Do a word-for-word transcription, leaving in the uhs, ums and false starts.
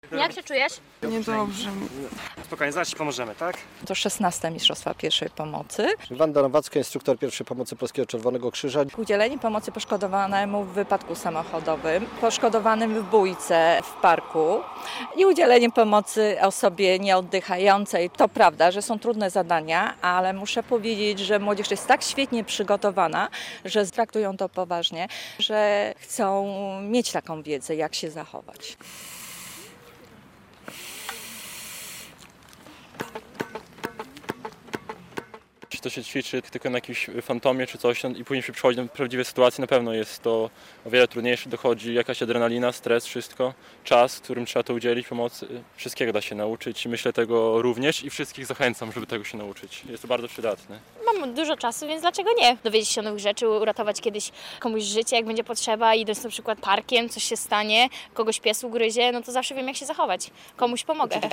Jak się czujesz? Niedobrze. Spokojnie, zaraz Ci pomożemy, tak? To szesnaste Mistrzostwa Pierwszej Pomocy. Wanda Nowacka, instruktor pierwszej pomocy Polskiego Czerwonego Krzyża. Udzielenie pomocy poszkodowanemu w wypadku samochodowym, poszkodowanym w bójce w parku i udzielenie pomocy osobie nieoddychającej. To prawda, że są trudne zadania, ale muszę powiedzieć, że młodzież jest tak świetnie przygotowana, że traktują to poważnie, że chcą mieć taką wiedzę, jak się zachować. Jeśli to się ćwiczy tylko na jakimś fantomie czy coś i później się przychodzi do prawdziwej sytuacji, na pewno jest to o wiele trudniejsze, dochodzi jakaś adrenalina, stres, wszystko, czas, w którym trzeba to udzielić pomocy. Wszystkiego da się nauczyć i myślę tego również i wszystkich zachęcam, żeby tego się nauczyć. Jest to bardzo przydatne. Mam dużo czasu, więc dlaczego nie? Dowiedzieć się nowych rzeczy, uratować kiedyś komuś życie, jak będzie potrzeba, idąc na przykład parkiem, coś się stanie, kogoś pies ugryzie, no to zawsze wiem, jak się zachować. Komuś pomogę.